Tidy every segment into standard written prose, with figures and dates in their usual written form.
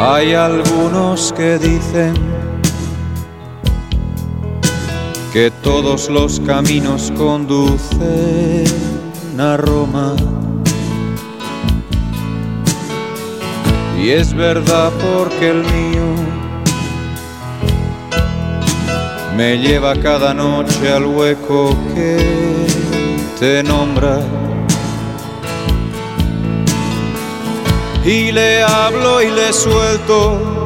Hay algunos que dicen que todos los caminos conducen a Roma. Y es verdad porque el mío me lleva cada noche al hueco que te nombra. Y le hablo y le suelto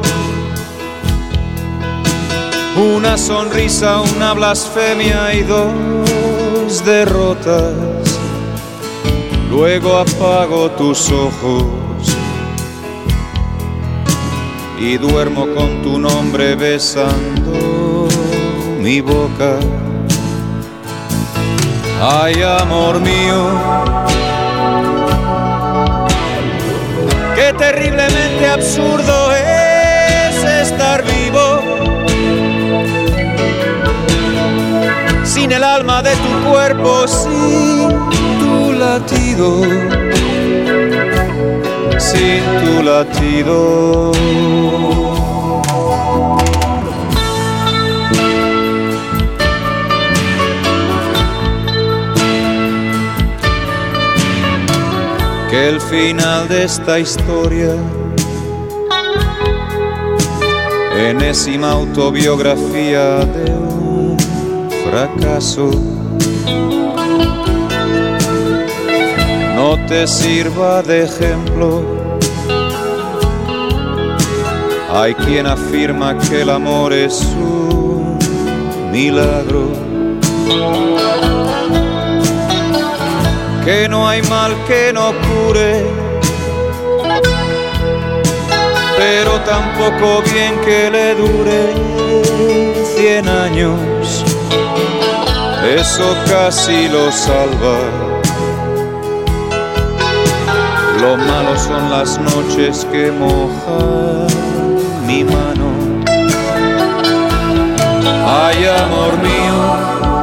una sonrisa, una blasfemia y dos derrotas. Luego apago tus ojos y duermo con tu nombre besando mi boca. Ay, amor mío, qué terriblemente absurdo es estar vivo sin el alma de tu cuerpo, sin tu latido, sin tu latido. Que el final de esta historia, enésima autobiografía de un fracaso, no te sirva de ejemplo. Hay quien afirma que el amor es un milagro, que no hay mal que no cure, pero tampoco bien que le dure 100 años. Eso casi lo salva. Lo malo son las noches que mojan mi mano. Ay, amor mío,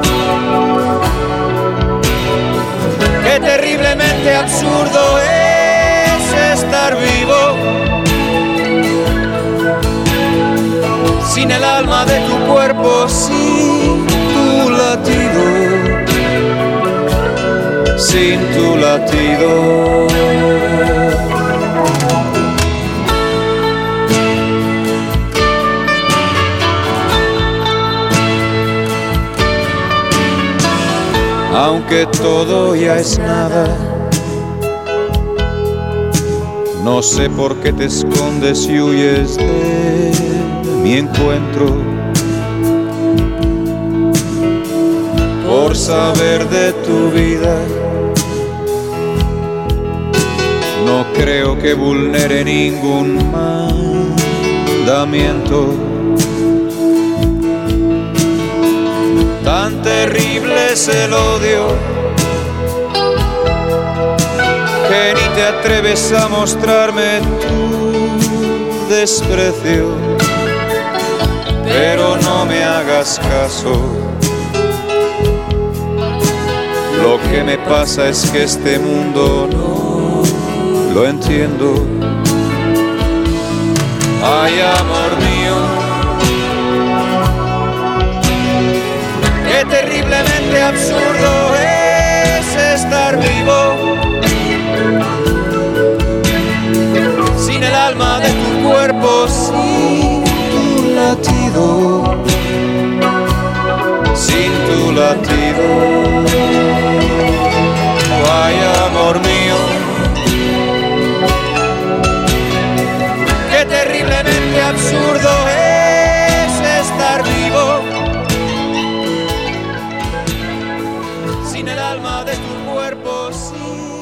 qué terriblemente absurdo es estar vivo sin el alma de tu cuerpo, sin tu latido, sin tu latido. Aunque todo ya es nada, no sé por qué te escondes y huyes de mi encuentro. Por saber de tu vida, no creo que vulnere ningún mandamiento. Tan terrible es el odio que ni te atreves a mostrarme tu desprecio. Pero no me hagas caso, lo que me pasa es que este mundo no lo entiendo. Ay, amor mío, qué terriblemente absurdo es estar vivo sin el alma de tu cuerpo, sin tu latido, sin tu latido. Ay, amor mío, qué terriblemente absurdo es estar vivo sin el alma de tu cuerpo, sí.